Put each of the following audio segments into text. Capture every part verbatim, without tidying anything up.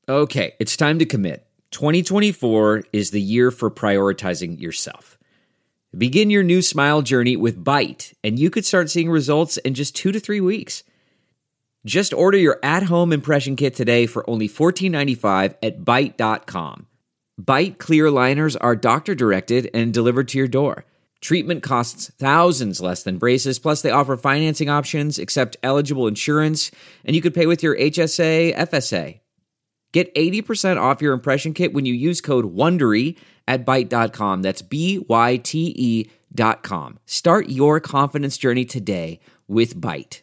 Okay, it's time to commit. twenty twenty-four is the year for prioritizing yourself. Begin your new smile journey with Byte, and you could start seeing results in just two to three weeks. Just order your at-home impression kit today for only fourteen ninety-five at byte dot com. Byte clear aligners are doctor-directed and delivered to your door. Treatment costs thousands less than braces, plus they offer financing options, accept eligible insurance, and you could pay with your H S A, F S A. Get eighty percent off your impression kit when you use code WONDERY at byte dot com. That's B Y T E dot com. Start your confidence journey today with Byte.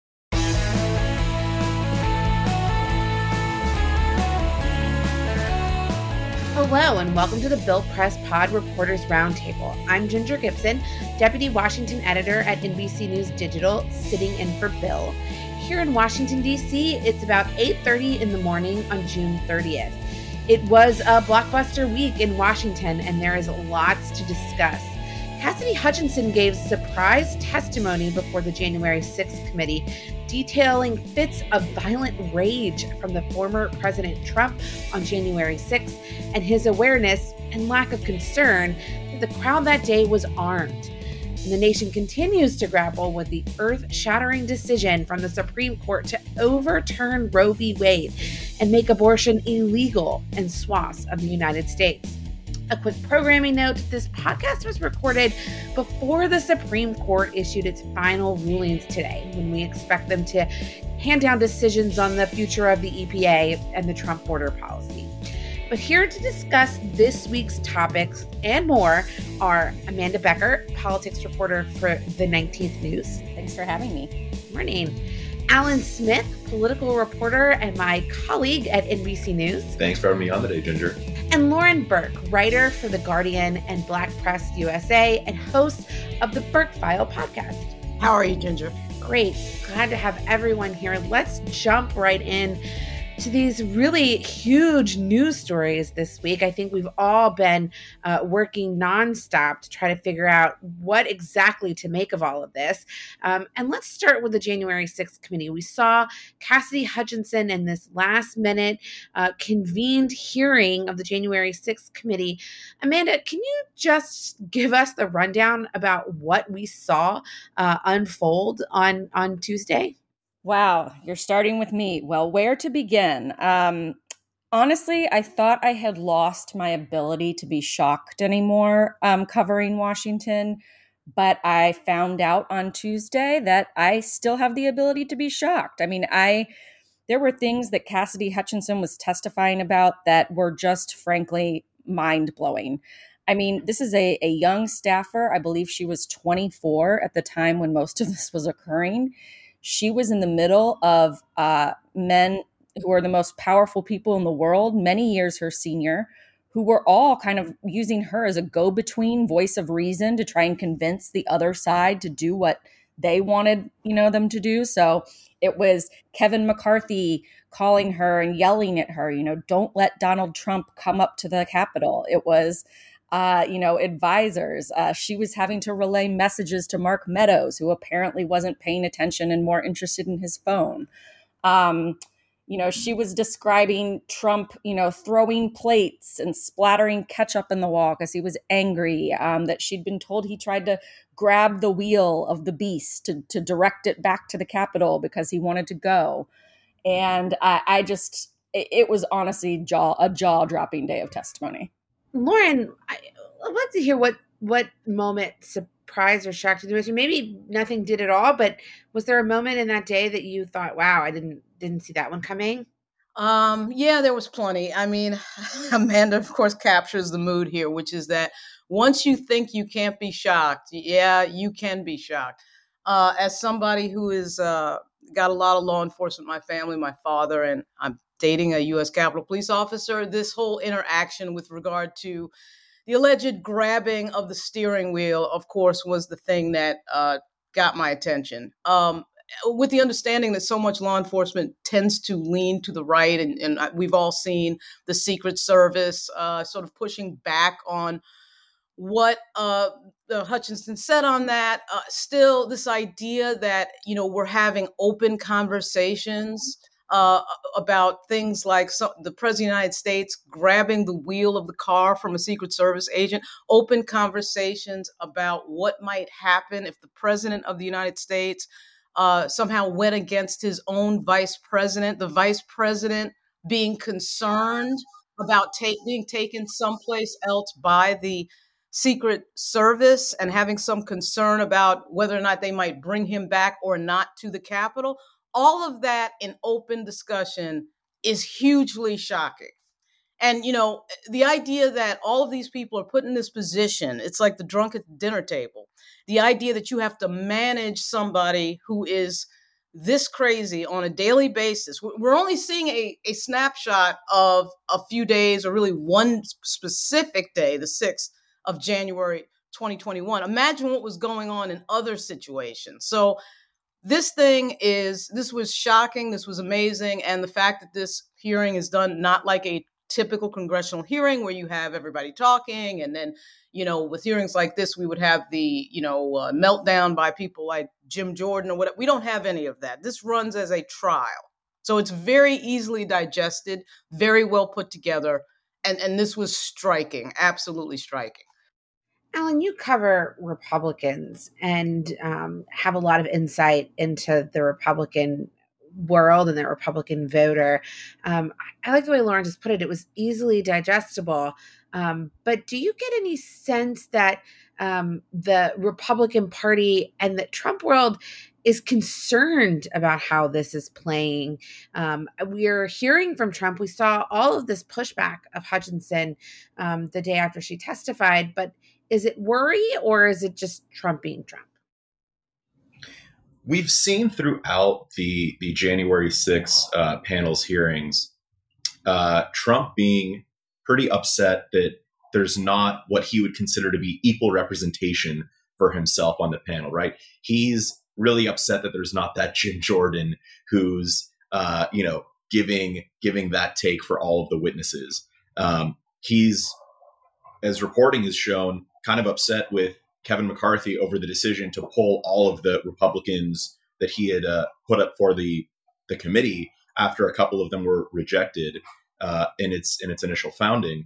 Hello, and welcome to the Bill Press Pod Reporters Roundtable. I'm Ginger Gibson, Deputy Washington Editor at N B C News Digital, sitting in for Bill. Here in Washington, D C, it's about eight thirty in the morning on June thirtieth. It was a blockbuster week in Washington, and there is lots to discuss. Cassidy Hutchinson gave surprise testimony before the January sixth committee, detailing fits of violent rage from the former President Trump on January sixth and his awareness and lack of concern that the crowd that day was armed. And the nation continues to grapple with the earth-shattering decision from the Supreme Court to overturn Roe v. Wade and make abortion illegal in swaths of the United States. A quick programming note, this podcast was recorded before the Supreme Court issued its final rulings today, when we expect them to hand down decisions on the future of the E P A and the Trump border policy. But here to discuss this week's topics and more are Amanda Becker, politics reporter for the nineteenth News. Thanks for having me. Morning. Alan Smith, political reporter and my colleague at N B C News. Thanks for having me on today, Ginger. And Lauren Burke, writer for The Guardian and Black Press U S A and host of the Burke File podcast. How are you, Ginger? Great. Glad to have everyone here. Let's jump right in to these really huge news stories this week. I think we've all been uh, working nonstop to try to figure out what exactly to make of all of this. Um, and let's start with the January sixth committee. We saw Cassidy Hutchinson in this last minute uh, convened hearing of the January sixth committee. Amanda, can you just give us the rundown about what we saw uh, unfold on, on Tuesday? Wow, you're starting with me. Well, where to begin? Um, honestly, I thought I had lost my ability to be shocked anymore um, covering Washington, but I found out on Tuesday that I still have the ability to be shocked. I mean, I there were things that Cassidy Hutchinson was testifying about that were just frankly mind-blowing. I mean, this is a, a young staffer. I believe she was twenty-four at the time when most of this was occurring. She was in the middle of uh, men who are the most powerful people in the world, many years her senior, who were all kind of using her as a go-between voice of reason to try and convince the other side to do what they wanted, you know, them to do. So it was Kevin McCarthy calling her and yelling at her, you know, don't let Donald Trump come up to the Capitol. It was Uh, you know, advisors. Uh, she was having to relay messages to Mark Meadows, who apparently wasn't paying attention and more interested in his phone. Um, you know, she was describing Trump, you know, throwing plates and splattering ketchup in the wall because he was angry, um, that she'd been told he tried to grab the wheel of the beast to, to direct it back to the Capitol because he wanted to go. And I, I just, it, it was honestly jaw, a jaw-dropping day of testimony. Lauren, I, I'd like to hear what, what moment surprised or shocked you the most. Maybe nothing did at all, but was there a moment in that day that you thought, wow, I didn't didn't see that one coming? Um, yeah, there was plenty. I mean, Amanda, of course, captures the mood here, which is that once you think you can't be shocked, yeah, you can be shocked. Uh, as somebody who is uh, got a lot of law enforcement in my family, my father, and I'm dating a U S Capitol Police officer, this whole interaction with regard to the alleged grabbing of the steering wheel, of course, was the thing that uh, got my attention. Um, with the understanding that so much law enforcement tends to lean to the right, and, and we've all seen the Secret Service uh, sort of pushing back on what uh, the Hutchinson said on that. Uh, still, this idea that, you know, we're having open conversations uh, about things like so, the President of the United States grabbing the wheel of the car from a Secret Service agent, open conversations about what might happen if the President of the United States uh, somehow went against his own vice president, the vice president being concerned about ta- being taken someplace else by the Secret Service and having some concern about whether or not they might bring him back or not to the Capitol. All of that in open discussion is hugely shocking. And, you know, the idea that all of these people are put in this position, it's like the drunk at the dinner table. The idea that you have to manage somebody who is this crazy on a daily basis. We're only seeing a, a snapshot of a few days, or really one specific day, the sixth of January, twenty twenty-one. Imagine what was going on in other situations. So this thing is, this was shocking. This was amazing. And the fact that this hearing is done not like a typical congressional hearing where you have everybody talking, and then, you know, with hearings like this, we would have the, you know, uh, meltdown by people like Jim Jordan or whatever. We don't have any of that. This runs as a trial. So it's very easily digested, very well put together. And, and this was striking, absolutely striking. Alan, you cover Republicans and um, have a lot of insight into the Republican world and the Republican voter. Um, I like the way Lauren just put it. It was easily digestible. Um, but do you get any sense that um, the Republican Party and the Trump world is concerned about how this is playing? Um, we're hearing from Trump. We saw all of this pushback of Hutchinson um, the day after she testified, but is it worry, or is it just Trump being Trump? We've seen throughout the, the January sixth uh, panel's hearings, uh, Trump being pretty upset that there's not what he would consider to be equal representation for himself on the panel, right? He's really upset that there's not that Jim Jordan who's, uh, you know, giving giving that take for all of the witnesses. Um, he's, as reporting has shown, kind of upset with Kevin McCarthy over the decision to pull all of the Republicans that he had uh, put up for the the committee after a couple of them were rejected uh, in its in its initial founding,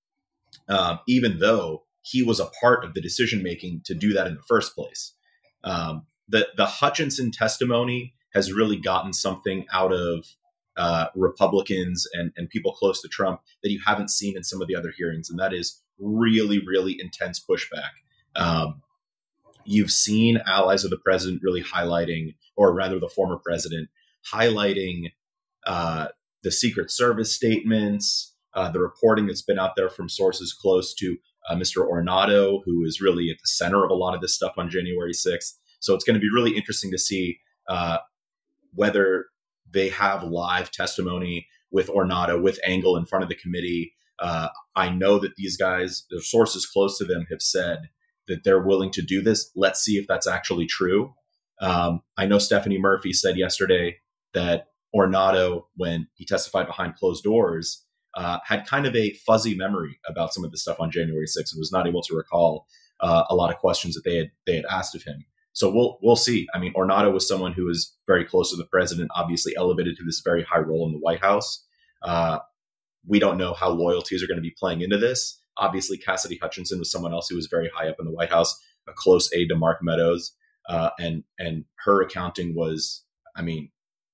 um, even though he was a part of the decision making to do that in the first place. Um, the the Hutchinson testimony has really gotten something out of uh, Republicans and, and people close to Trump that you haven't seen in some of the other hearings, and that is really, really intense pushback. Um, you've seen allies of the president really highlighting, or rather the former president, highlighting uh, the Secret Service statements, uh, the reporting that's been out there from sources close to uh, Mister Ornato, who is really at the center of a lot of this stuff on January sixth. So it's going to be really interesting to see uh, whether they have live testimony with Ornato, with Engel in front of the committee. Uh, I know that these guys, the sources close to them, have said that they're willing to do this. Let's see if that's actually true. Um, I know Stephanie Murphy said yesterday that Ornato, when he testified behind closed doors, uh, had kind of a fuzzy memory about some of the stuff on January sixth and was not able to recall uh, a lot of questions that they had they had asked of him. So we'll we'll see. I mean, Ornato was someone who was very close to the president, obviously elevated to this very high role in the White House. Uh, we don't know how loyalties are going to be playing into this. Obviously, Cassidy Hutchinson was someone else who was very high up in the White House, a close aide to Mark Meadows. Uh, and and her accounting was, I mean,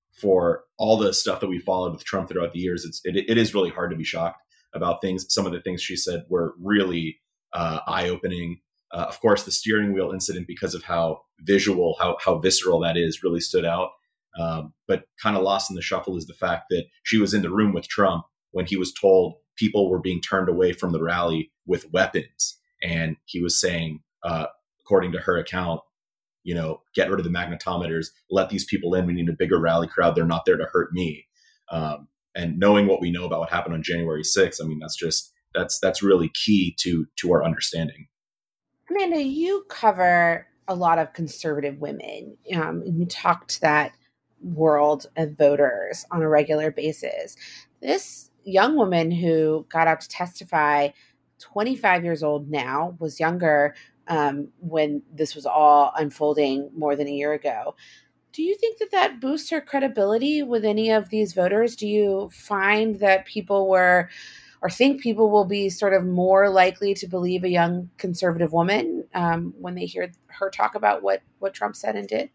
for all the stuff that we followed with Trump throughout the years, it's, it, it is really hard to be shocked about things. Some of the things she said were really uh, eye-opening. Uh, of course, the steering wheel incident, because of how visual, how how visceral that is, really stood out. Um, but kind of lost in the shuffle is the fact that she was in the room with Trump when he was told people were being turned away from the rally with weapons. And he was saying, uh, according to her account, you know, get rid of the magnetometers, let these people in. We need a bigger rally crowd. They're not there to hurt me. Um, and knowing what we know about what happened on January sixth, I mean, that's just, that's, that's really key to, to our understanding. Amanda, you cover a lot of conservative women. Um, and you talk to that world of voters on a regular basis. This young woman who got up to testify, twenty-five years old now, was younger um, when this was all unfolding more than a year ago. Do you think that that boosts her credibility with any of these voters? Do you find that people were or think people will be sort of more likely to believe a young conservative woman um, when they hear her talk about what, what Trump said and did?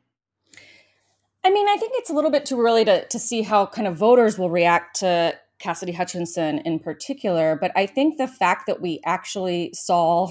I mean, I think it's a little bit too early to, to see how kind of voters will react to Cassidy Hutchinson in particular. But I think the fact that we actually saw,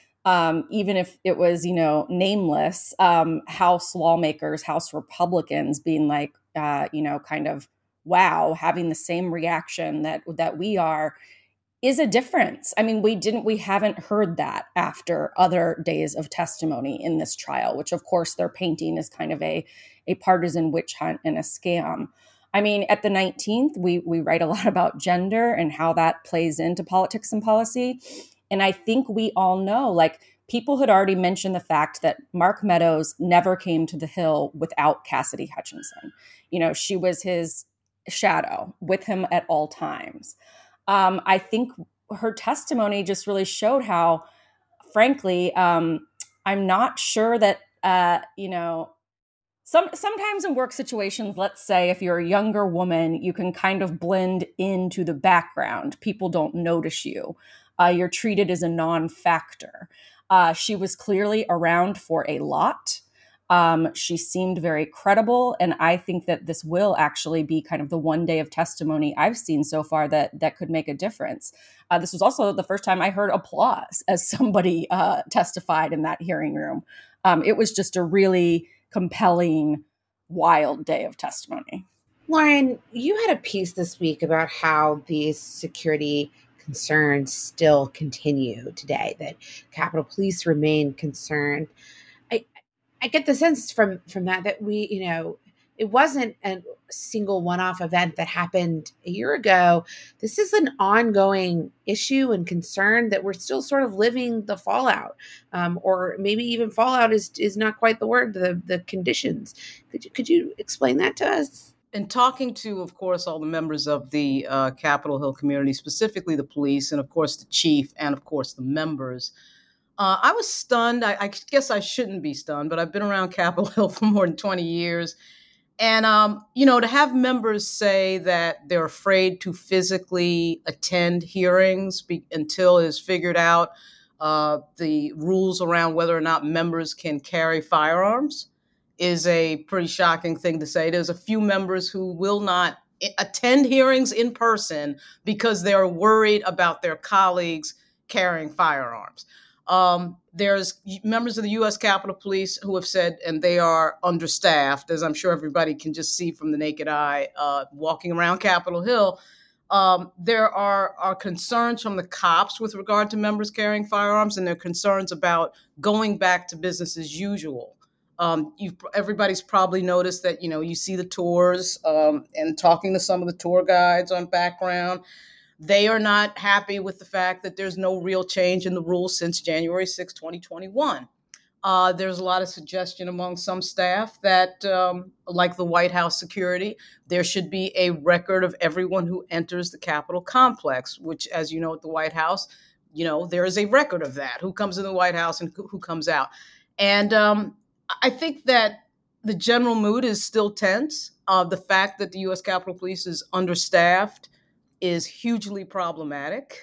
um, even if it was, you know, nameless, um, House lawmakers, House Republicans being like, uh, you know, kind of, wow, having the same reaction that that we are, is a difference. I mean, we didn't, we haven't heard that after other days of testimony in this trial, which of course they're painting as kind of a, a partisan witch hunt and a scam. I mean, at the nineteenth, we we write a lot about gender and how that plays into politics and policy. And I think we all know, like, people had already mentioned the fact that Mark Meadows never came to the Hill without Cassidy Hutchinson. You know, she was his shadow with him at all times. Um, I think her testimony just really showed how, frankly, um, I'm not sure that, uh, you know, some sometimes in work situations, let's say if you're a younger woman, you can kind of blend into the background. People don't notice you. Uh, you're treated as a non-factor. Uh, she was clearly around for a lot. Um, she seemed very credible, and I think that this will actually be kind of the one day of testimony I've seen so far that that could make a difference. Uh, this was also the first time I heard applause as somebody uh, testified in that hearing room. Um, it was just a really compelling, wild day of testimony. Lauren, you had a piece this week about how these security concerns still continue today, that Capitol Police remain concerned. I I get the sense from from that that we, you know, it wasn't a single one-off event that happened a year ago. This is an ongoing issue and concern that we're still sort of living the fallout, um, or maybe even fallout is is not quite the word. The the conditions. Could you could you explain that to us? In talking to, of course, all the members of the uh, Capitol Hill community, specifically the police, and of course the chief, and of course the members, uh, I was stunned. I, I guess I shouldn't be stunned, but I've been around Capitol Hill for more than twenty years. And, um, you know, to have members say that they're afraid to physically attend hearings be- until it's figured out uh, the rules around whether or not members can carry firearms is a pretty shocking thing to say. There's a few members who will not attend hearings in person because they're worried about their colleagues carrying firearms. Um, there's members of the U S Capitol Police who have said, and they are understaffed, as I'm sure everybody can just see from the naked eye, uh, walking around Capitol Hill. Um, there are, are concerns from the cops with regard to members carrying firearms, and there are concerns about going back to business as usual. Um, you've, everybody's probably noticed that, you know, you see the tours um, and talking to some of the tour guides on background. They are not happy with the fact that there's no real change in the rules since January sixth, twenty twenty-one. Uh, there's a lot of suggestion among some staff that, um, like the White House security, there should be a record of everyone who enters the Capitol complex, which, as you know, at the White House, you know, there is a record of that, who comes in the White House and who comes out. And um, I think that the general mood is still tense. Uh, the fact that the U S Capitol Police is understaffed is hugely problematic.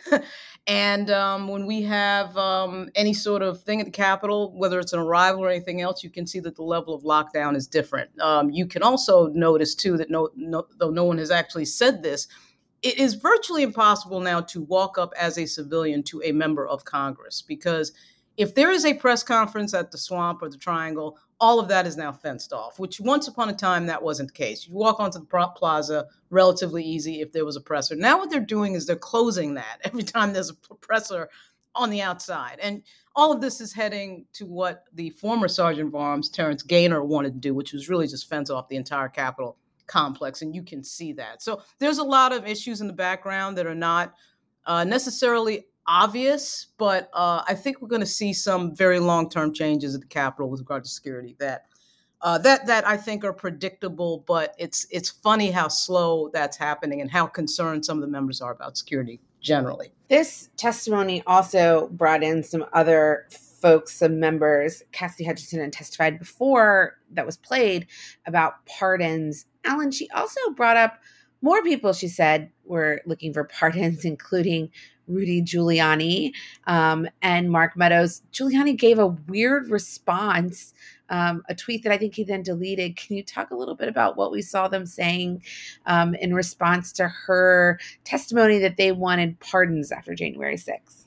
And um, when we have um, any sort of thing at the Capitol, whether it's an arrival or anything else, you can see that the level of lockdown is different. Um, you can also notice, too, that no, no, though no one has actually said this, it is virtually impossible now to walk up as a civilian to a member of Congress, because if there is a press conference at the Swamp or the Triangle, all of that is now fenced off, which once upon a time, that wasn't the case. You walk onto the plaza relatively easy if there was a presser. Now what they're doing is they're closing that every time there's a presser on the outside. And all of this is heading to what the former Sergeant of Arms, Terrence Gaynor, wanted to do, which was really just fence off the entire Capitol complex. And you can see that. So there's a lot of issues in the background that are not uh, necessarily obvious, but uh, I think we're going to see some very long-term changes at the Capitol with regard to security that uh, that that I think are predictable. But it's it's funny how slow that's happening and how concerned some of the members are about security generally. This testimony also brought in some other folks, some members, Cassidy Hutchinson had testified before that was played about pardons. Alan, she also brought up more people, she said, were looking for pardons, including Rudy Giuliani um, and Mark Meadows. Giuliani gave a weird response, um, a tweet that I think he then deleted. Can you talk a little bit about what we saw them saying um, in response to her testimony that they wanted pardons after January sixth?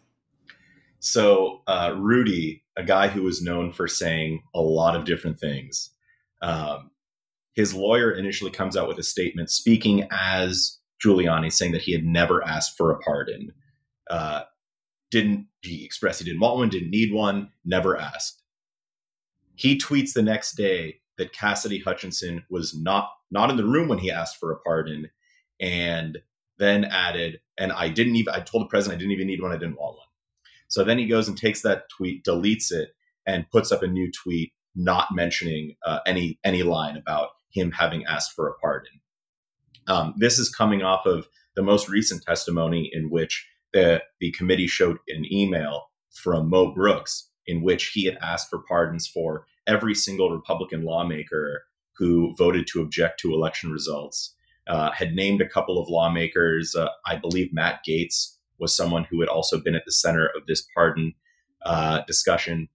So uh, Rudy, a guy who was known for saying a lot of different things, um, his lawyer initially comes out with a statement speaking as Giuliani, saying that he had never asked for a pardon. Uh, didn't he expressed he didn't want one, didn't need one, never asked. He tweets the next day that Cassidy Hutchinson was not not in the room when he asked for a pardon, and then added, and I didn't even, I told the president I didn't even need one, I didn't want one. So then he goes and takes that tweet, deletes it, and puts up a new tweet not mentioning uh, any any line about him having asked for a pardon. Um, this is coming off of the most recent testimony in which the, the committee showed an email from Mo Brooks in which he had asked for pardons for every single Republican lawmaker who voted to object to election results, uh, had named a couple of lawmakers. Uh, I believe Matt Gaetz was someone who had also been at the center of this pardon uh, discussion.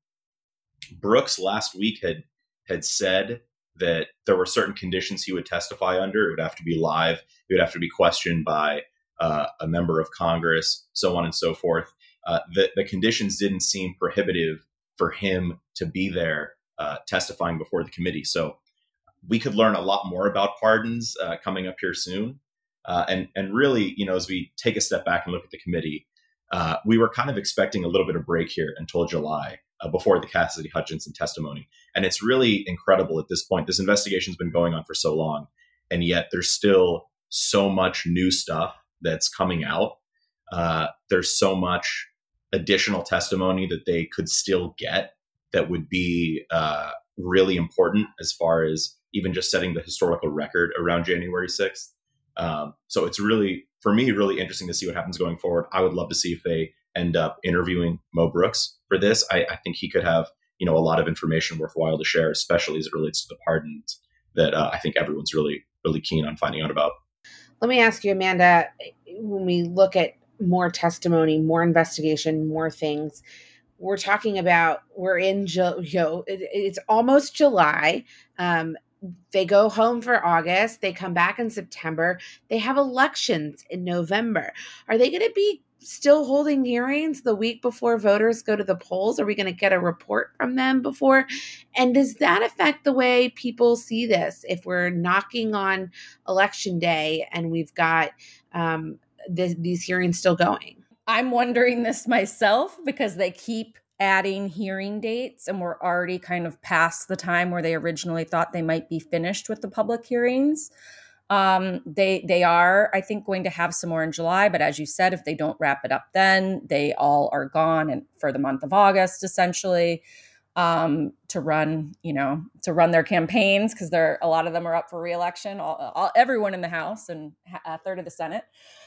Brooks last week had had said that there were certain conditions he would testify under. It would have to be live. It would have to be questioned by uh, a member of Congress, so on and so forth. Uh, the, the conditions didn't seem prohibitive for him to be there uh, testifying before the committee. So we could learn a lot more about pardons uh, coming up here soon. Uh, and, and really, you know, as we take a step back and look at the committee, uh, we were kind of expecting a little bit of break here until July uh, before the Cassidy Hutchinson testimony. And it's really incredible at this point. This investigation's been going on for so long, and yet there's still so much new stuff that's coming out. Uh, there's so much additional testimony that they could still get that would be uh, really important as far as even just setting the historical record around January sixth. Um, so it's really, for me, really interesting to see what happens going forward. I would love to see if they end up interviewing Mo Brooks for this. I, I think he could have, you know, a lot of information worthwhile to share, especially as it relates to the pardons that uh, I think everyone's really, really keen on finding out about. Let me ask you, Amanda, when we look at more testimony, more investigation, more things, we're talking about, we're in, you know, it, it's almost July. Um, They go home for August. They come back in September. They have elections in November. Are they going to be still holding hearings the week before voters go to the polls? Are we going to get a report from them before? And does that affect the way people see this? If we're knocking on election day and we've got um, th- these hearings still going? I'm wondering this myself because they keep adding hearing dates, and we're already kind of past the time where they originally thought they might be finished with the public hearings. Um, they they are, I think, going to have some more in July, but as you said, if they don't wrap it up then, they all are gone and for the month of August, essentially, um, to run, you know, to run their campaigns, because they're a lot of them are up for re-election, all, all, everyone in the House and a third of the Senate.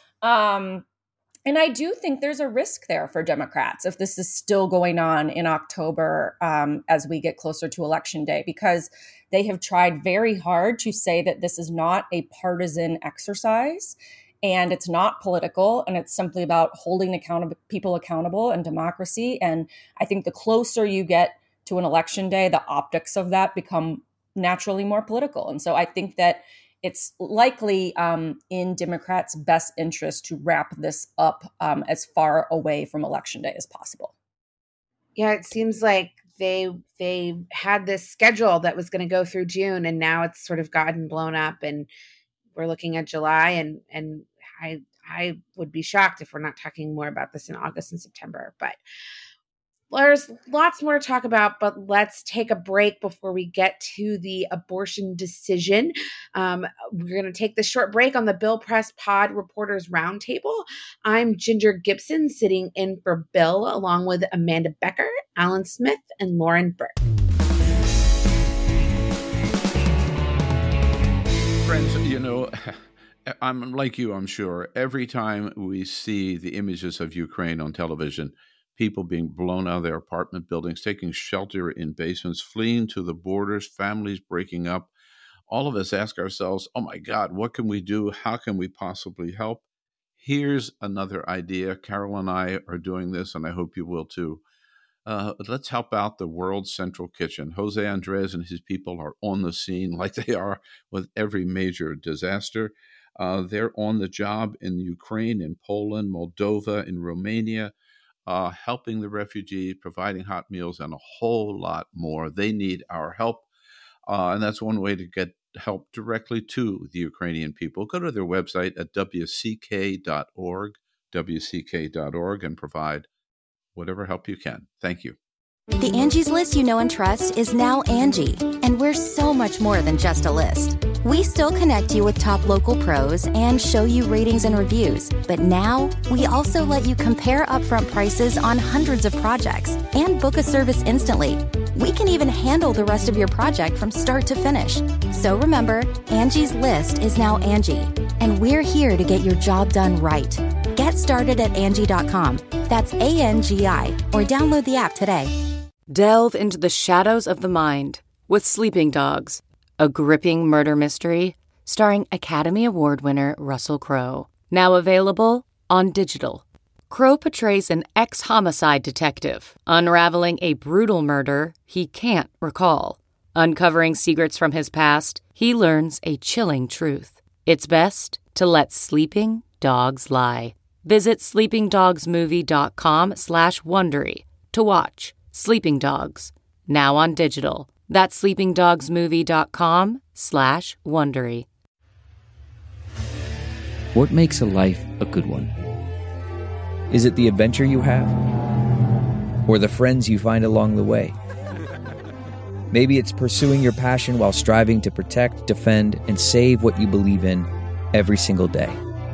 Um, And I do think there's a risk there for Democrats if this is still going on in October um, as we get closer to Election Day, because they have tried very hard to say that this is not a partisan exercise and it's not political, and it's simply about holding account- people accountable and democracy. And I think the closer you get to an Election Day, the optics of that become naturally more political. And so I think that it's likely um, in Democrats' best interest to wrap this up um, as far away from Election Day as possible. Yeah, it seems like they they had this schedule that was going to go through June, and now it's sort of gotten blown up, and we're looking at July, and and I I would be shocked if we're not talking more about this in August and September. But there's lots more to talk about, but let's take a break before we get to the abortion decision. Um, we're going to take this short break on the Bill Press Pod Reporters Roundtable. I'm Ginger Gibson, sitting in for Bill, along with Amanda Becker, Alan Smith, and Lauren Burke. Friends, you know, I'm like you, I'm sure. Every time we see the images of Ukraine on television, people being blown out of their apartment buildings, taking shelter in basements, fleeing to the borders, families breaking up. All of us ask ourselves, oh my God, what can we do? How can we possibly help? Here's another idea. Carol and I are doing this, and I hope you will too. Uh, let's help out the World Central Kitchen. Jose Andres and his people are on the scene like they are with every major disaster. Uh, they're on the job in Ukraine, in Poland, Moldova, in Romania, uh, helping the refugees, providing hot meals, and a whole lot more. They need our help. Uh, and that's one way to get help directly to the Ukrainian people. Go to their website at w c k dot org, w c k dot org, and provide whatever help you can. Thank you. The Angie's List you know and trust is now Angie, and we're so much more than just a list. We still connect you with top local pros and show you ratings and reviews, but now we also let you compare upfront prices on hundreds of projects and book a service instantly. We can even handle the rest of your project from start to finish. So remember, Angie's List is now Angie, and we're here to get your job done right. Get started at Angie dot com. That's A N G I, or download the app today. Delve into the shadows of the mind with Sleeping Dogs, a gripping murder mystery starring Academy Award winner Russell Crowe. Now available on digital. Crowe portrays an ex-homicide detective unraveling a brutal murder he can't recall. Uncovering secrets from his past, he learns a chilling truth. It's best to let sleeping dogs lie. Visit sleepingdogsmovie.com slash Wondery to watch Sleeping Dogs, now on digital. That's sleepingdogsmovie.com slash Wondery. What makes a life a good one? Is it the adventure you have? Or the friends you find along the way? Maybe it's pursuing your passion while striving to protect, defend, and save what you believe in every single day.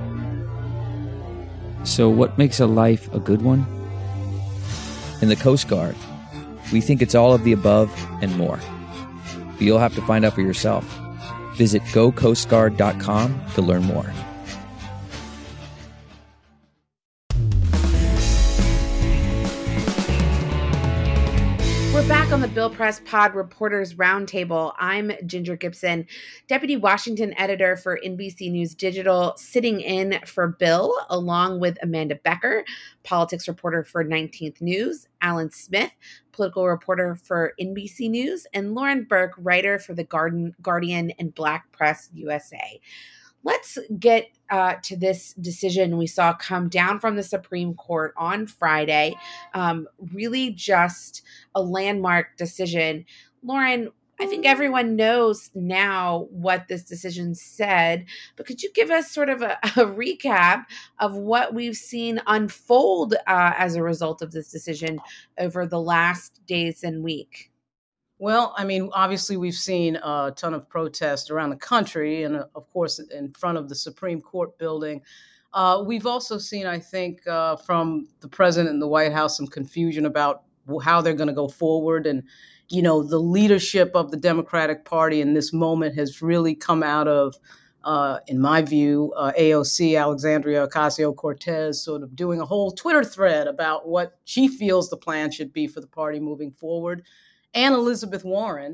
So what makes a life a good one? In the Coast Guard, we think it's all of the above and more. But you'll have to find out for yourself. Visit go coast guard dot com to learn more. We're back on the Bill Press Pod Reporters Roundtable. I'm Ginger Gibson, Deputy Washington Editor for N B C News Digital, sitting in for Bill, along with Amanda Becker, politics reporter for nineteenth News, Alan Smith, political reporter for N B C News, and Lauren Burke, writer for The Garden, Guardian and Black Press U S A. Let's get uh, to this decision we saw come down from the Supreme Court on Friday. Um, really just a landmark decision. Lauren, I think everyone knows now what this decision said, but could you give us sort of a, a recap of what we've seen unfold uh, as a result of this decision over the last days and week? Well, I mean, obviously, we've seen a ton of protests around the country and, uh, of course, in front of the Supreme Court building. Uh, we've also seen, I think, uh, from the president and the White House, some confusion about how they're going to go forward. And, you know, the leadership of the Democratic Party in this moment has really come out of, uh, in my view, uh, A O C, Alexandria Ocasio-Cortez, sort of doing a whole Twitter thread about what she feels the plan should be for the party moving forward, and Elizabeth Warren.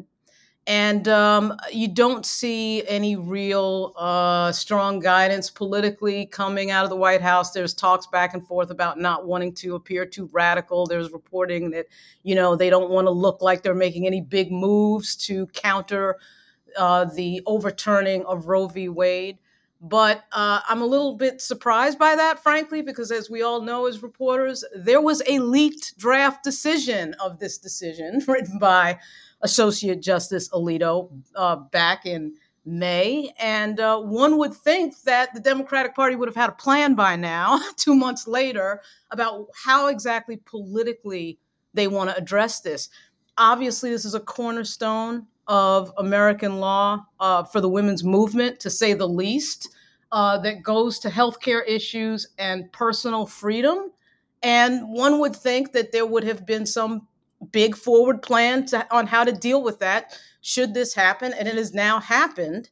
And um, you don't see any real uh, strong guidance politically coming out of the White House. There's talks back and forth about not wanting to appear too radical. There's reporting that, you know, they don't want to look like they're making any big moves to counter uh, the overturning of Roe v. Wade. But uh, I'm a little bit surprised by that, frankly, because as we all know as reporters, there was a leaked draft decision of this decision written by Associate Justice Alito uh, back in May. And uh, one would think that the Democratic Party would have had a plan by now, two months later, about how exactly politically they want to address this. Obviously, this is a cornerstone of American law uh, for the women's movement, to say the least, uh, that goes to healthcare issues and personal freedom. And one would think that there would have been some big forward plan to, on how to deal with that should this happen. And it has now happened.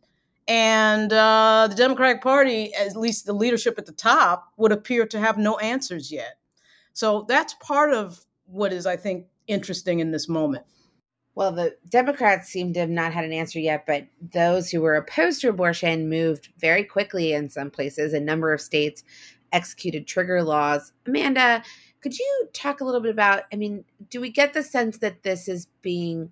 And uh, the Democratic Party, at least the leadership at the top, would appear to have no answers yet. So that's part of what is, I think, interesting in this moment. Well, the Democrats seem to have not had an answer yet, but those who were opposed to abortion moved very quickly in some places. A number of states executed trigger laws. Amanda, could you talk a little bit about, I mean, do we get the sense that this is being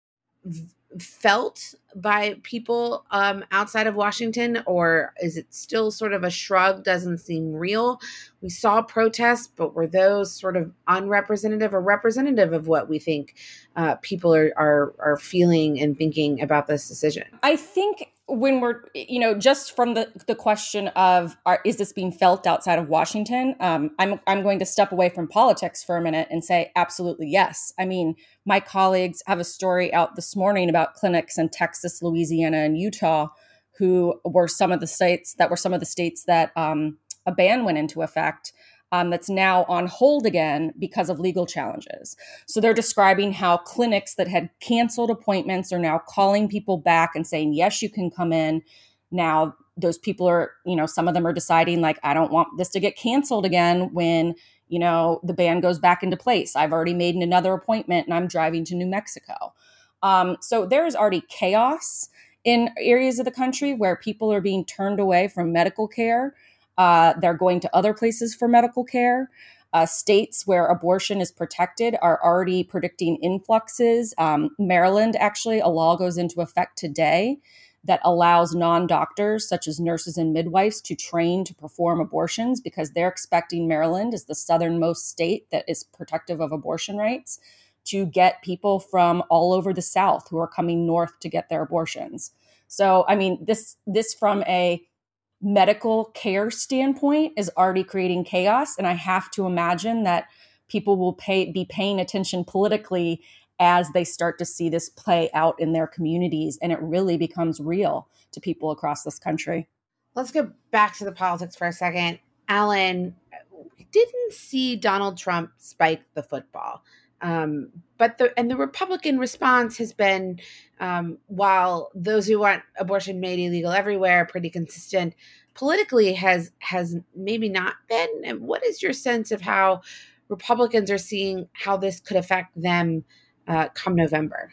v- felt by people um, outside of Washington, or is it still sort of a shrug, doesn't seem real? We saw protests, but were those sort of unrepresentative or representative of what we think uh, people are, are are feeling and thinking about this decision? I think when we're, you know, just from the, the question of, are, is this being felt outside of Washington? Um, I'm, I'm going to step away from politics for a minute and say, absolutely, yes. I mean, my colleagues have a story out this morning about clinics in Texas, Louisiana, and Utah, who were some of the states that were some of the states that um, a ban went into effect. Um, that's now on hold again because of legal challenges. So they're describing how clinics that had canceled appointments are now calling people back and saying, yes, you can come in. Now, those people are, you know, some of them are deciding like, I don't want this to get canceled again when, you know, the ban goes back into place. I've already made another appointment and I'm driving to New Mexico. Um, so there's already chaos in areas of the country where people are being turned away from medical care. Uh, they're going to other places for medical care. Uh, states where abortion is protected are already predicting influxes. Um, Maryland, actually, a law goes into effect today that allows non-doctors, such as nurses and midwives, to train to perform abortions because they're expecting Maryland, as the southernmost state that is protective of abortion rights, to get people from all over the South who are coming north to get their abortions. So, I mean, this this from a medical care standpoint is already creating chaos. And I have to imagine that people will pay, be paying attention politically as they start to see this play out in their communities. And it really becomes real to people across this country. Let's go back to the politics for a second. Alan, we didn't see Donald Trump spike the football. Um, but the and the Republican response has been, um, while those who want abortion made illegal everywhere are pretty consistent, politically has has maybe not been. And what is your sense of how Republicans are seeing how this could affect them uh, come November?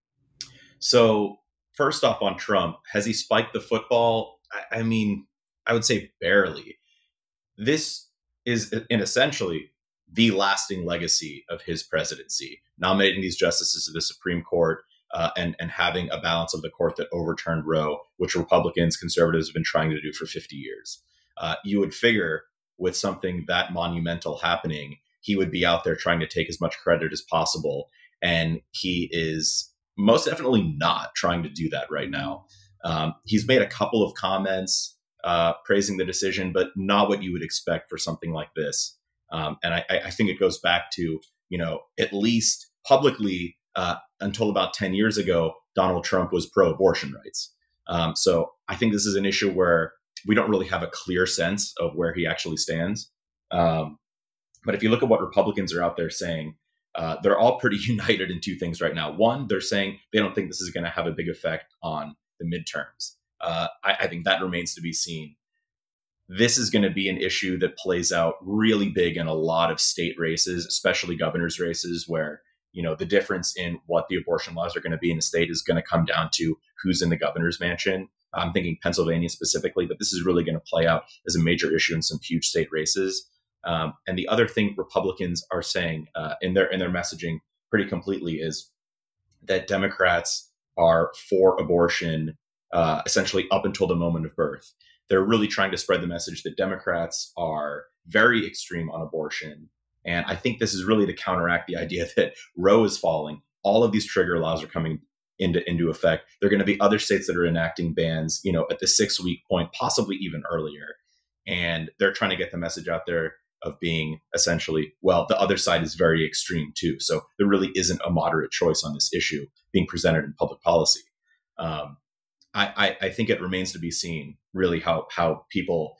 So first off, on Trump, has he spiked the football? I, I mean, I would say barely. This is in essentially the lasting legacy of his presidency, nominating these justices to the Supreme Court uh, and, and having a balance of the court that overturned Roe, which Republicans, conservatives have been trying to do for fifty years. Uh, you would figure with something that monumental happening, he would be out there trying to take as much credit as possible. And he is most definitely not trying to do that right now. Um, he's made a couple of comments uh, praising the decision, but not what you would expect for something like this. Um, and I, I think it goes back to, you know, at least publicly uh, until about ten years ago, Donald Trump was pro-abortion rights. Um, so I think this is an issue where we don't really have a clear sense of where he actually stands. Um, but if you look at what Republicans are out there saying, uh, they're all pretty united in two things right now. One, they're saying they don't think this is going to have a big effect on the midterms. Uh, I, I think that remains to be seen. This is going to be an issue that plays out really big in a lot of state races, especially governor's races, where, you know, the difference in what the abortion laws are going to be in the state is going to come down to who's in the governor's mansion. I'm thinking Pennsylvania specifically, but this is really going to play out as a major issue in some huge state races. Um, and the other thing Republicans are saying uh, in their in their messaging pretty completely is that Democrats are for abortion uh, essentially up until the moment of birth. They're really trying to spread the message that Democrats are very extreme on abortion. And I think this is really to counteract the idea that Roe is falling. All of these trigger laws are coming into, into effect. There are going to be other states that are enacting bans, you know, at the six week point, possibly even earlier. And they're trying to get the message out there of being essentially, well, the other side is very extreme too. So there really isn't a moderate choice on this issue being presented in public policy. Um, I, I, I think it remains to be seen really how, how people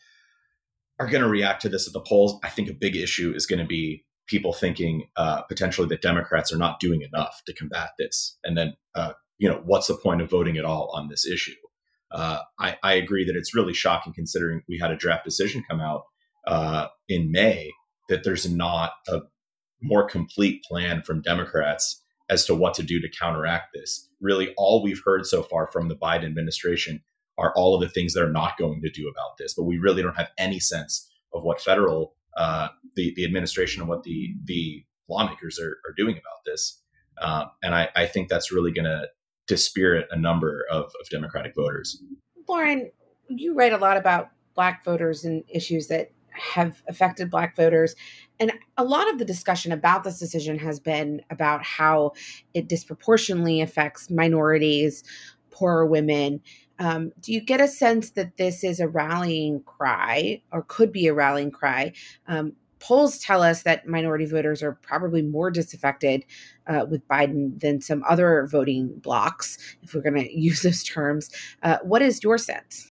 are going to react to this at the polls. I think a big issue is going to be people thinking uh, potentially that Democrats are not doing enough to combat this. And then, uh, you know, what's the point of voting at all on this issue? Uh, I, I agree that it's really shocking considering we had a draft decision come out uh, in May that there's not a more complete plan from Democrats as to what to do to counteract this. Really, all we've heard so far from the Biden administration are all of the things they're not going to do about this. But we really don't have any sense of what federal, uh, the, the administration and what the, the lawmakers are, are doing about this. Uh, and I, I think that's really going to dispirit a number of, of Democratic voters. Lauren, you write a lot about Black voters and issues that have affected Black voters. And a lot of the discussion about this decision has been about how it disproportionately affects minorities, poorer women. Um, do you get a sense that this is a rallying cry, or could be a rallying cry? Um, polls tell us that minority voters are probably more disaffected uh, with Biden than some other voting blocs, if we're going to use those terms. Uh, what is your sense?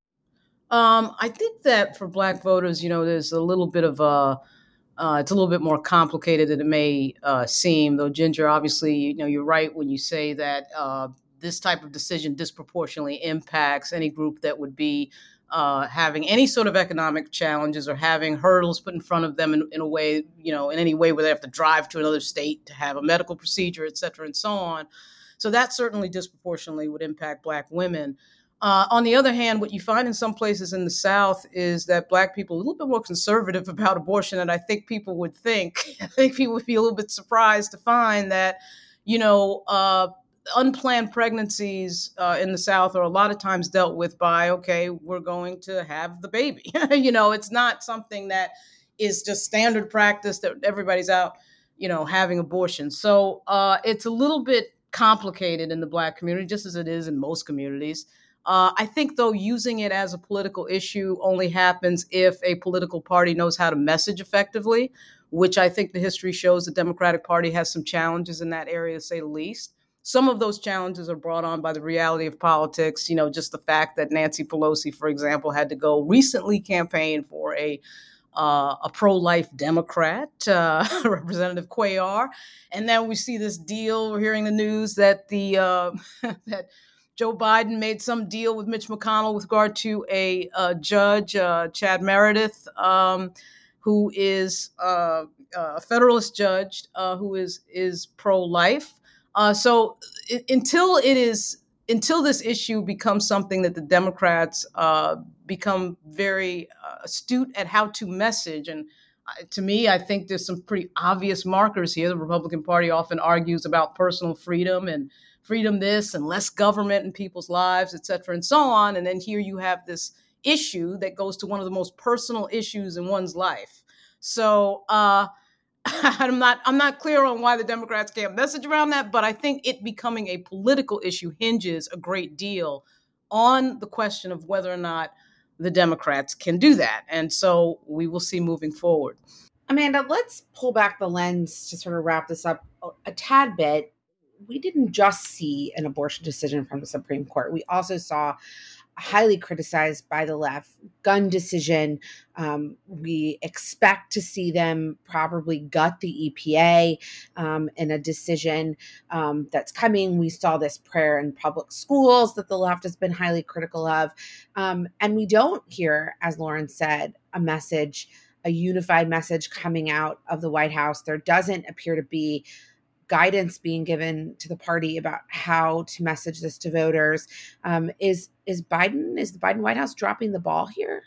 Um, I think that for Black voters, you know, there's a little bit of a, uh, it's a little bit more complicated than it may uh, seem, though, Ginger, obviously, you know, you're right when you say that uh, this type of decision disproportionately impacts any group that would be uh, having any sort of economic challenges or having hurdles put in front of them in, in a way, you know, in any way where they have to drive to another state to have a medical procedure, et cetera, and so on. So that certainly disproportionately would impact Black women. Uh, on the other hand, what you find in some places in the South is that Black people are a little bit more conservative about abortion than I think people would think. I think people would be a little bit surprised to find that, you know, uh, unplanned pregnancies uh, in the South are a lot of times dealt with by, okay, we're going to have the baby. You know, it's not something that is just standard practice that everybody's out, you know, having abortion. So uh, it's a little bit complicated in the Black community, just as it is in most communities. Uh, I think, though, using it as a political issue only happens if a political party knows how to message effectively, which I think the history shows the Democratic Party has some challenges in that area, to say the least. Some of those challenges are brought on by the reality of politics, you know, just the fact that Nancy Pelosi, for example, had to go recently campaign for a uh, a pro-life Democrat, uh, Representative Cuellar. And then we see this deal, we're hearing the news that the uh, that Joe Biden made some deal with Mitch McConnell with regard to a, a judge, uh, Chad Meredith, um, who is uh, a Federalist judge uh, who is is pro-life. Uh, so it, until it is until this issue becomes something that the Democrats uh, become very uh, astute at how to message, and uh, to me, I think there's some pretty obvious markers here. The Republican Party often argues about personal freedom and freedom this and less government in people's lives, et cetera, and so on. And then here you have this issue that goes to one of the most personal issues in one's life. So uh, I'm not I'm not clear on why the Democrats can't message around that, but I think it becoming a political issue hinges a great deal on the question of whether or not the Democrats can do that. And so we will see moving forward. Amanda, let's pull back the lens to sort of wrap this up a tad bit. We didn't just see an abortion decision from the Supreme Court. We also saw a highly criticized by the left gun decision. Um, we expect to see them probably gut the E P A um, in a decision um, that's coming. We saw this prayer in public schools that the left has been highly critical of. Um, and we don't hear, as Lauren said, a message, a unified message coming out of the White House. There doesn't appear to be guidance being given to the party about how to message this to voters. Um, is is Biden, is the Biden White House dropping the ball here?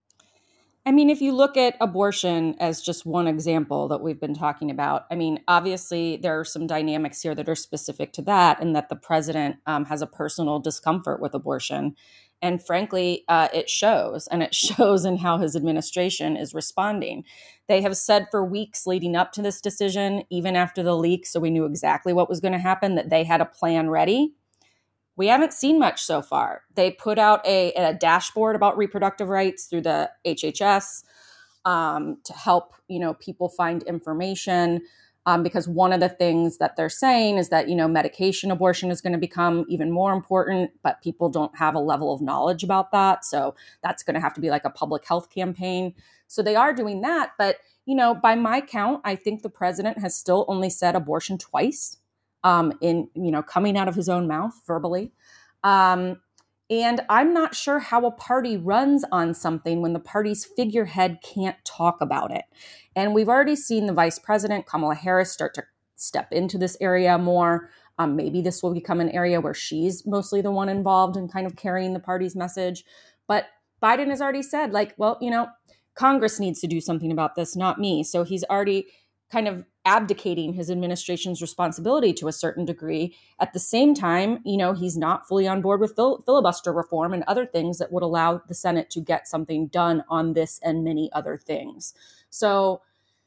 I mean, if you look at abortion as just one example that we've been talking about, I mean, obviously there are some dynamics here that are specific to that, and that the president um, has a personal discomfort with abortion. And frankly, uh, it shows, and it shows in how his administration is responding. They have said for weeks leading up to this decision, even after the leak, so we knew exactly what was going to happen, that they had a plan ready. We haven't seen much so far. They put out a, a dashboard about reproductive rights through the H H S um, to help, you know, people find information. Um, because one of the things that they're saying is that, you know, medication abortion is going to become even more important, but people don't have a level of knowledge about that. So that's going to have to be like a public health campaign. So they are doing that. But, you know, by my count, I think the president has still only said abortion twice um, in, you know, coming out of his own mouth verbally. Um, And I'm not sure how a party runs on something when the party's figurehead can't talk about it. And we've already seen the vice president, Kamala Harris, start to step into this area more. Um, maybe this will become an area where she's mostly the one involved in kind of carrying the party's message. But Biden has already said, like, well, you know, Congress needs to do something about this, not me. So he's already kind of abdicating his administration's responsibility to a certain degree. At the same time, you know, he's not fully on board with fil- filibuster reform and other things that would allow the Senate to get something done on this and many other things. So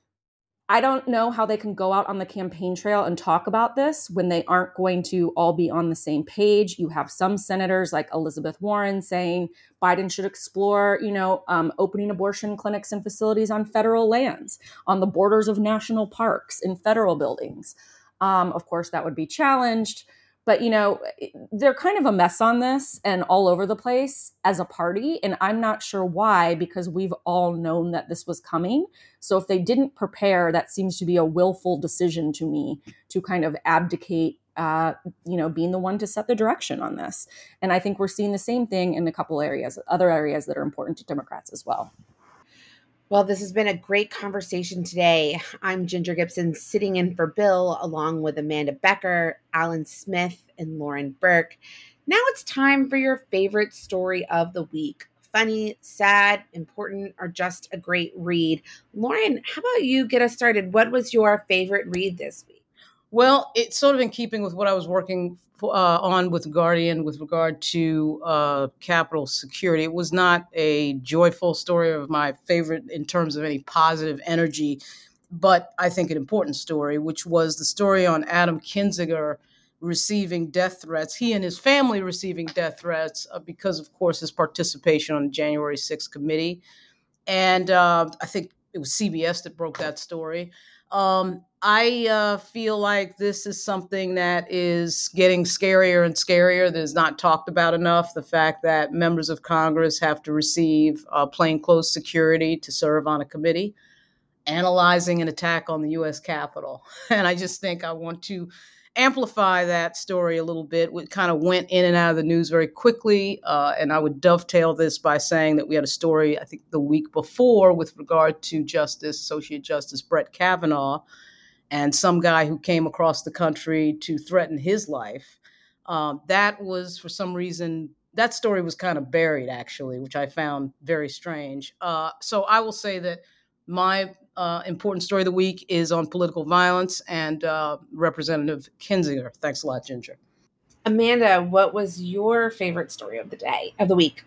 I don't know how they can go out on the campaign trail and talk about this when they aren't going to all be on the same page. You have some senators like Elizabeth Warren saying Biden should explore, you know, um, opening abortion clinics and facilities on federal lands, on the borders of national parks, in federal buildings. Um, of course, that would be challenged. But, you know, they're kind of a mess on this and all over the place as a party. And I'm not sure why, because we've all known that this was coming. So if they didn't prepare, that seems to be a willful decision to me to kind of abdicate, uh, you know, being the one to set the direction on this. And I think we're seeing the same thing in a couple areas, other areas that are important to Democrats as well. Well, this has been a great conversation today. I'm Ginger Gibson, sitting in for Bill, along with Amanda Becker, Alan Smith, and Lauren Burke. Now it's time for your favorite story of the week. Funny, sad, important, or just a great read. Lauren, how about you get us started? What was your favorite read this week? Well, it's sort of in keeping with what I was working uh, on with Guardian with regard to uh, Capitol security. It was not a joyful story of my favorite in terms of any positive energy, but I think an important story, which was the story on Adam Kinzinger receiving death threats, he and his family receiving death threats uh, because, of course, his participation on the January sixth committee. And uh, I think it was C B S that broke that story. Um, I uh, feel like this is something that is getting scarier and scarier. That is not talked about enough. The fact that members of Congress have to receive uh, plainclothes security to serve on a committee analyzing an attack on the U S Capitol. And I just think I want to amplify that story a little bit. It kind of went in and out of the news very quickly. Uh, and I would dovetail this by saying that we had a story, I think, the week before with regard to Justice, Associate Justice Brett Kavanaugh, and some guy who came across the country to threaten his life. Um, that was, for some reason, that story was kind of buried, actually, which I found very strange. Uh, so I will say that my uh, important story of the week is on political violence and uh, Representative Kinzinger. Thanks a lot, Ginger. Amanda, what was your favorite story of the day, of the week?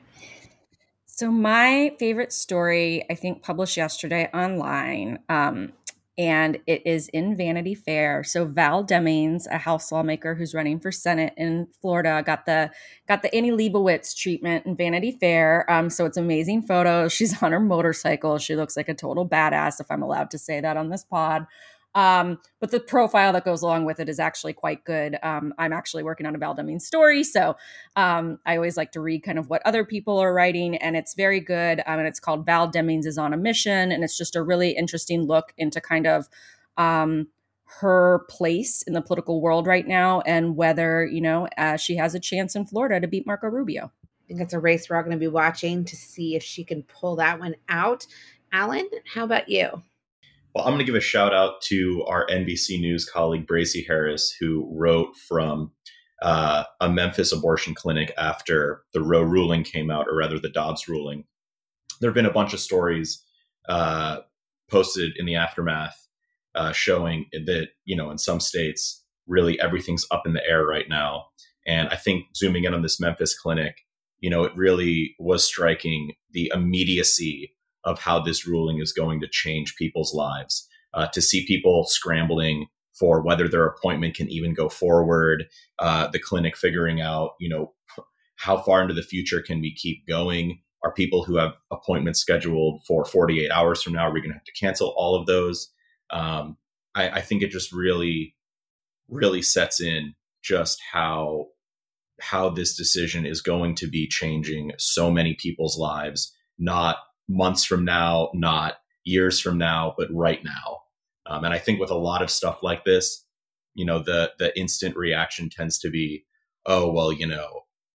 So my favorite story, I think, published yesterday online, um, and it is in Vanity Fair. So Val Demings, a House lawmaker who's running for Senate in Florida, got the got the Annie Leibovitz treatment in Vanity Fair. Um, so it's amazing photos. She's on her motorcycle. She looks like a total badass, if I'm allowed to say that on this pod. Um, but the profile that goes along with it is actually quite good. Um, I'm actually working on a Val Demings story, so um, I always like to read kind of what other people are writing, and it's very good. Um, and it's called Val Demings is on a Mission, and it's just a really interesting look into kind of um, her place in the political world right now, and whether, you know, uh, she has a chance in Florida to beat Marco Rubio. I think it's a race we're all going to be watching to see if she can pull that one out. Alan, how about you? Well, I'm going to give a shout out to our N B C News colleague, Bracy Harris, who wrote from uh, a Memphis abortion clinic after the Roe ruling came out, or rather the Dobbs ruling. There have been a bunch of stories uh, posted in the aftermath uh, showing that, you know, in some states, really everything's up in the air right now. And I think zooming in on this Memphis clinic, you know, it really was striking the immediacy of how this ruling is going to change people's lives, uh, to see people scrambling for whether their appointment can even go forward, uh, the clinic figuring out, you know, how far into the future can we keep going? Are people who have appointments scheduled for forty-eight hours from now, are we going to have to cancel all of those? Um, I, I think it just really, really sets in just how, how this decision is going to be changing so many people's lives, not months from now, not years from now, but right now. Um, and I think with a lot of stuff like this, you know, the the instant reaction tends to be, oh, well, you know,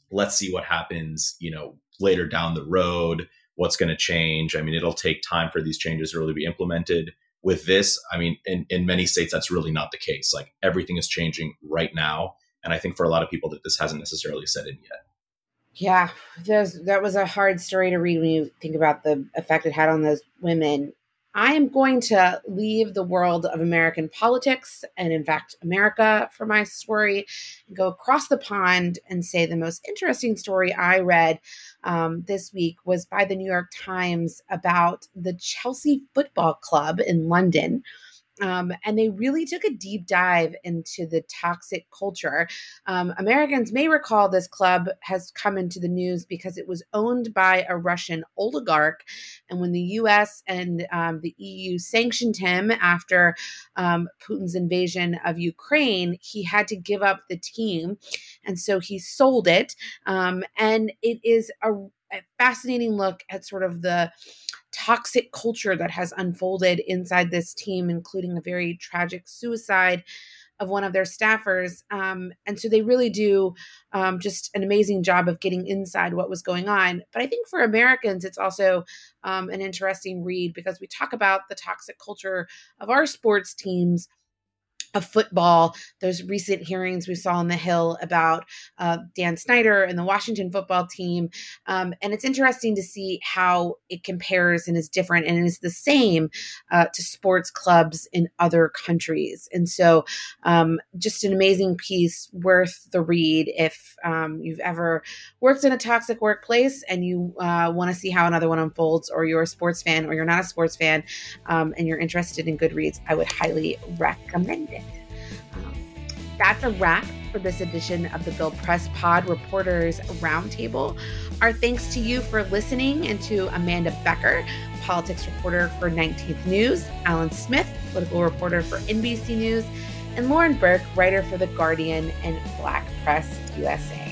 let's see what happens, you know, later down the road, what's going to change. I mean, it'll take time for these changes to really be implemented. With this, I mean, in, in many states, that's really not the case. Like everything is changing right now. And I think for a lot of people that this hasn't necessarily set in yet. Yeah, there's, that was a hard story to read when you think about the effect it had on those women. I am going to leave the world of American politics and, in fact, America for my story and go across the pond and say the most interesting story I read um, this week was by the New York Times about the Chelsea Football Club in London. Um, and they really took a deep dive into the toxic culture. Um, Americans may recall this club has come into the news because it was owned by a Russian oligarch. And when the U S and um, the E U sanctioned him after um, Putin's invasion of Ukraine, he had to give up the team. And so he sold it. Um, and it is a, a fascinating look at sort of the toxic culture that has unfolded inside this team, including a very tragic suicide of one of their staffers. Um, and so they really do um, just an amazing job of getting inside what was going on. But I think for Americans, it's also um, an interesting read because we talk about the toxic culture of our sports teams, of football. Those recent hearings we saw on the Hill about uh, Dan Snyder and the Washington football team. Um, and it's interesting to see how it compares and is different and is the same uh, to sports clubs in other countries. And so um, just an amazing piece, worth the read if um, you've ever worked in a toxic workplace and you uh, want to see how another one unfolds, or you're a sports fan or you're not a sports fan um, and you're interested in good reads. I would highly recommend it. That's a wrap for this edition of the Bill Press Pod Reporters Roundtable. Our thanks to you for listening, and to Amanda Becker, politics reporter for nineteenth News, Alan Smith, political reporter for N B C News, and Lauren Burke, writer for The Guardian and Black Press U S A.